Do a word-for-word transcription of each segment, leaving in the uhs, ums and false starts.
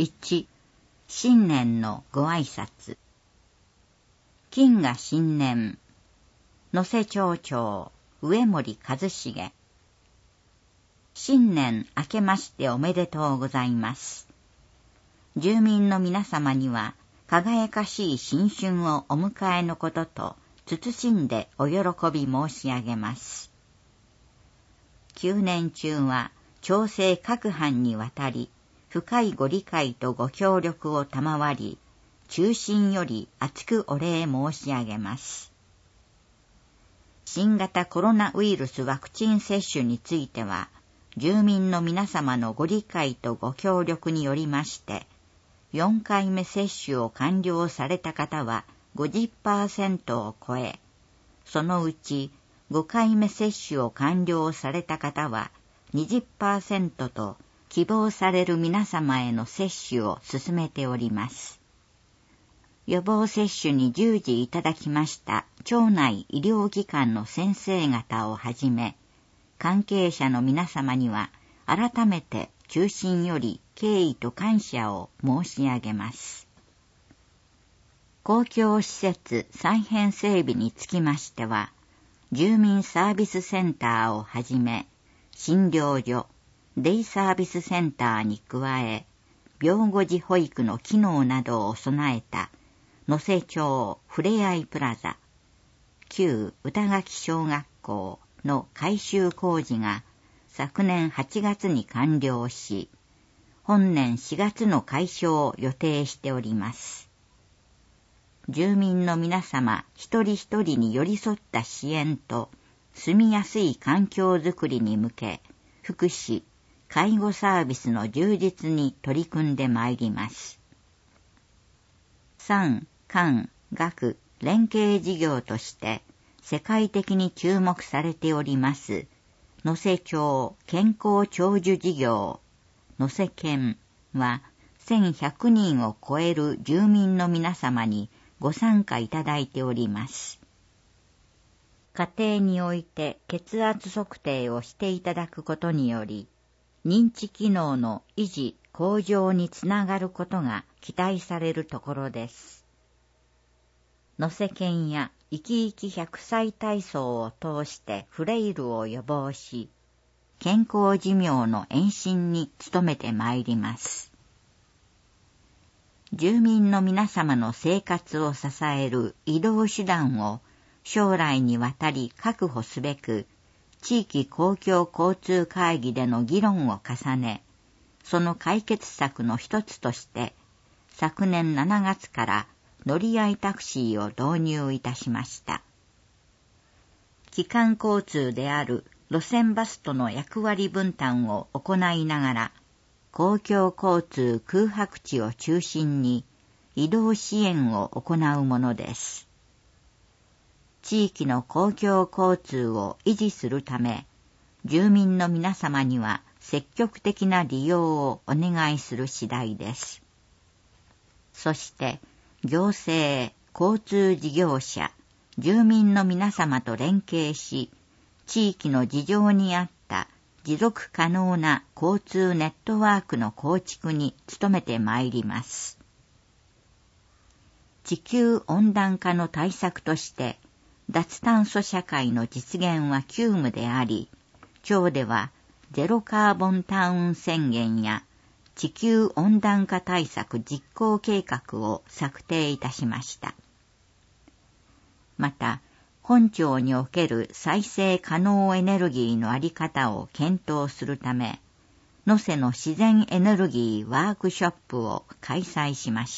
いち、新年のご挨拶。金が新年、能勢町長、上森一重。新年明けましておめでとうございます。住民の皆様には、輝かしい新春をお迎えのことと、謹んでお喜び申し上げます。旧年中は、町政各藩にわたり、深いご理解とご協力を賜り、衷心より厚くお礼申し上げます。新型コロナウイルスワクチン接種については、住民の皆様のご理解とご協力によりまして、よんかいめ接種を完了された方は ごじゅっパーセント を超え、そのうちごかいめ接種を完了された方は にじゅっパーセント と希望される皆様への接種を進めております。予防接種に従事いただきました町内医療機関の先生方をはじめ、関係者の皆様には改めて衷心より敬意と感謝を申し上げます。公共施設再編整備につきましては、住民サービスセンターをはじめ、診療所、デイサービスセンターに加え、病後児保育の機能などを備えた能勢町ふれあいプラザ、旧歌垣小学校の改修工事が昨年はちがつに完了し、本年しがつの開所を予定しております。住民の皆様一人一人に寄り添った支援と住みやすい環境づくりに向け、福祉、介護サービスの充実に取り組んでまいります。産、官、学、連携事業として世界的に注目されております能勢町健康長寿事業能勢健はせんひゃくにんを超える住民の皆様にご参加いただいております。家庭において血圧測定をしていただくことにより、認知機能の維持向上につながることが期待されるところです。能勢健や生き生きひゃくさい体操を通してフレイルを予防し、健康寿命の延伸に努めてまいります。住民の皆様の生活を支える移動手段を将来にわたり確保すべく、地域公共交通会議での議論を重ね、その解決策の一つとして、昨年しちがつから乗り合いタクシーを導入いたしました。基幹交通である路線バスとの役割分担を行いながら、公共交通空白地を中心に移動支援を行うものです。地域の公共交通を維持するため、住民の皆様には積極的な利用をお願いする次第です。そして、行政、交通事業者、住民の皆様と連携し、地域の事情に合った持続可能な交通ネットワークの構築に努めてまいります。地球温暖化の対策として、脱炭素社会の実現は急務であり、町ではゼロカーボンタウン宣言や地球温暖化対策実行計画を策定いたしました。また、本町における再生可能エネルギーのあり方を検討するため、能勢の自然エネルギーワークショップを開催しました。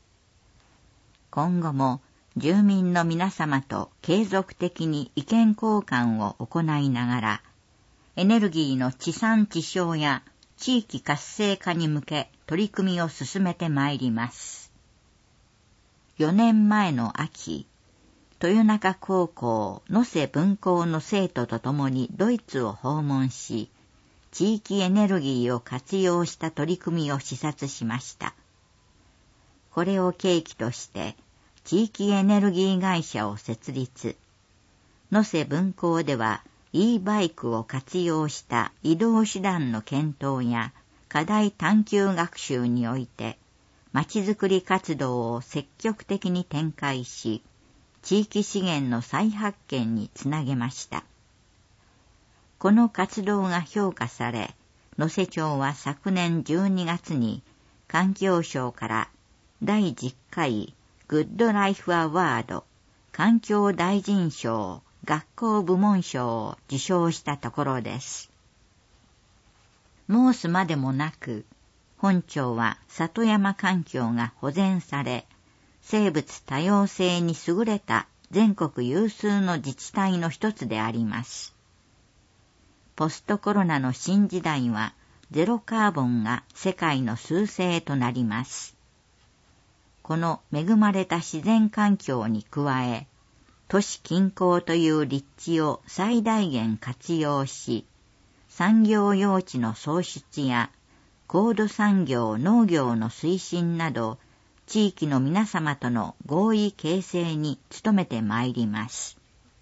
今後も住民の皆様と継続的に意見交換を行いながら、エネルギーの地産地消や地域活性化に向け取り組みを進めてまいります。よねんまえの秋、豊中高校能勢分校の生徒と共にドイツを訪問し、地域エネルギーを活用した取り組みを視察しました。これを契機として、地域エネルギー会社を設立。能勢分校では e バイクを活用した移動手段の検討や課題探究学習において、まちづくり活動を積極的に展開し、地域資源の再発見につなげました。この活動が評価され、能勢町は昨年じゅうにがつに環境省からだいじゅっかいグッドライフアワード環境大臣賞学校部門賞を受賞したところです。申すまでもなく、本町は里山環境が保全され、生物多様性に優れた全国有数の自治体の一つであります。ポストコロナの新時代はゼロカーボンが世界の趨勢となります。この恵まれた自然環境に加え、都市近郊という立地を最大限活用し、産業用地の創出や高度産業農業の推進など、地域の皆様との合意形成に努めてまいります。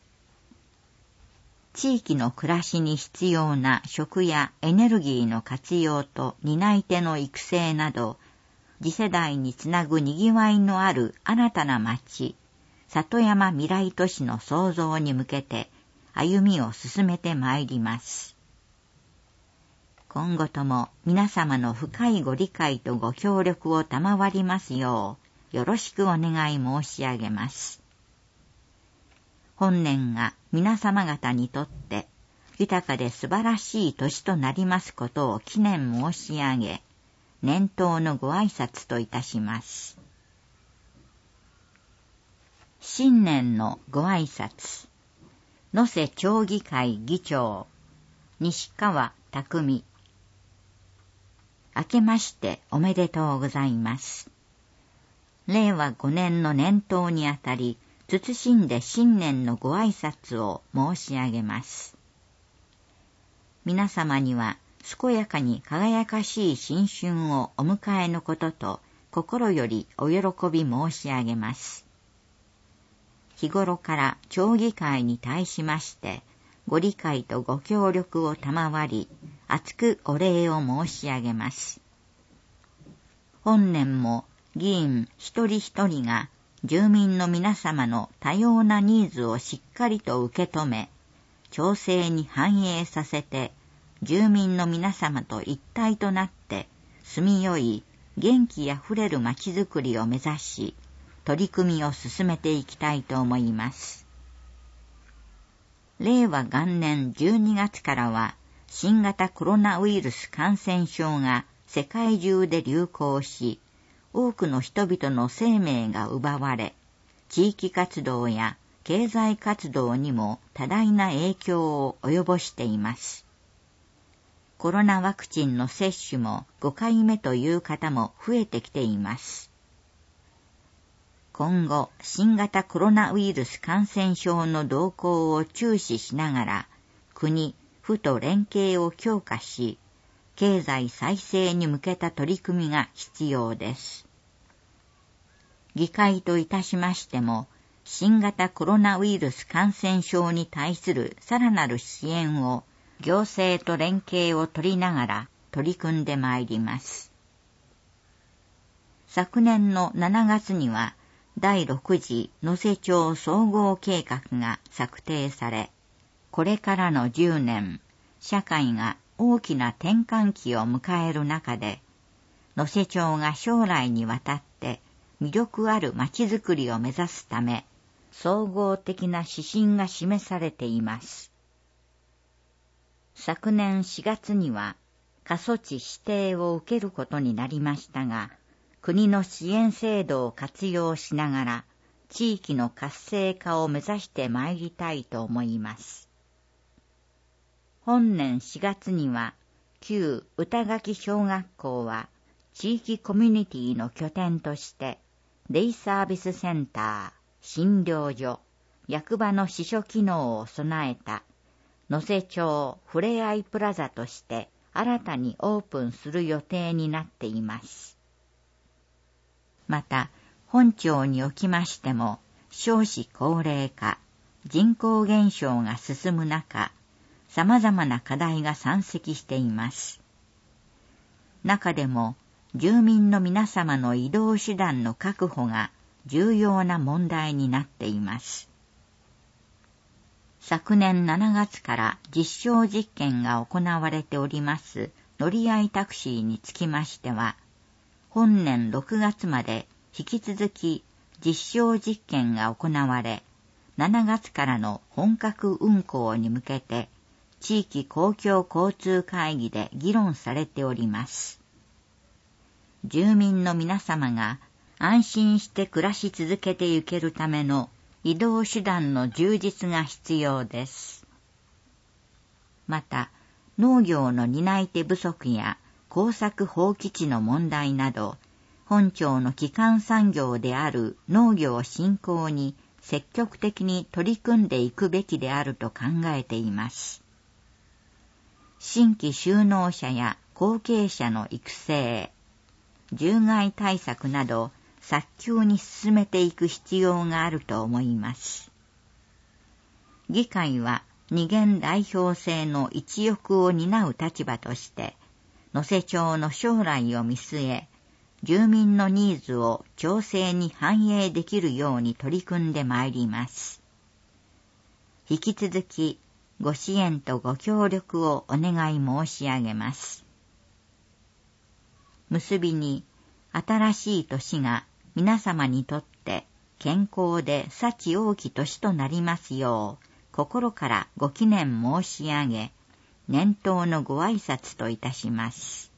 地域の暮らしに必要な食やエネルギーの活用と担い手の育成など、次世代につなぐにぎわいのある新たな町、里山未来都市の創造に向けて歩みを進めてまいります。今後とも皆様の深いご理解とご協力を賜りますよう、よろしくお願い申し上げます。本年が皆様方にとって豊かで素晴らしい年となりますことを祈念申し上げ、年頭のご挨拶といたします。新年のご挨拶。能勢町議会議長、西川匠。明けましておめでとうございます。れいわごねんの年頭にあたり、謹んで新年のご挨拶を申し上げます。皆様には健やかに輝かしい新春をお迎えのことと心よりお喜び申し上げます。日頃から町議会に対しましてご理解とご協力を賜り、厚くお礼を申し上げます。本年も議員一人一人が住民の皆様の多様なニーズをしっかりと受け止め、町政に反映させて、住民の皆様と一体となって住みよい元気あふれるまちづくりを目指し、取り組みを進めていきたいと思います。れいわがんねんじゅうにがつからは、新型コロナウイルス感染症が世界中で流行し、多くの人々の生命が奪われ、地域活動や経済活動にも多大な影響を及ぼしています。コロナワクチンの接種もごかいめという方も増えてきています。今後、新型コロナウイルス感染症の動向を注視しながら、国、府と連携を強化し、経済再生に向けた取り組みが必要です。議会といたしましても、新型コロナウイルス感染症に対するさらなる支援を行政と連携を取りながら取り組んでまいります。昨年のしちがつにはだいろく次能勢町総合計画が策定され、これからのじゅうねん、社会が大きな転換期を迎える中で、能勢町が将来にわたって魅力あるまちづくりを目指すため、総合的な指針が示されています。昨年しがつには過疎地指定を受けることになりましたが、国の支援制度を活用しながら地域の活性化を目指してまいりたいと思います。本年しがつには旧歌垣小学校は地域コミュニティの拠点としてデイサービスセンター、診療所、役場の支所機能を備えた能勢町ふれあいプラザとして新たにオープンする予定になっています。また、本町におきましても少子高齢化、人口減少が進む中、様々な課題が山積しています。 中でも住民の皆様の移動手段の確保が重要な問題になっています。昨年しちがつから実証実験が行われております乗り合いタクシーにつきましては、本年ろくがつまで引き続き実証実験が行われ、しちがつからの本格運行に向けて地域公共交通会議で議論されております。住民の皆様が安心して暮らし続けてゆけるための移動手段の充実が必要です。また、農業の担い手不足や耕作放棄地の問題など、本町の基幹産業である農業振興に積極的に取り組んでいくべきであると考えています。新規就農者や後継者の育成、獣害対策など早急に進めていく必要があると思います。議会は二元代表制の一翼を担う立場として、能勢町の将来を見据え、住民のニーズを町政に反映できるように取り組んでまいります。引き続きご支援とご協力をお願い申し上げます。結びに、新しい年が皆様にとって健康で幸多き年となりますよう、心からご祈念申し上げ、年頭のご挨拶といたします。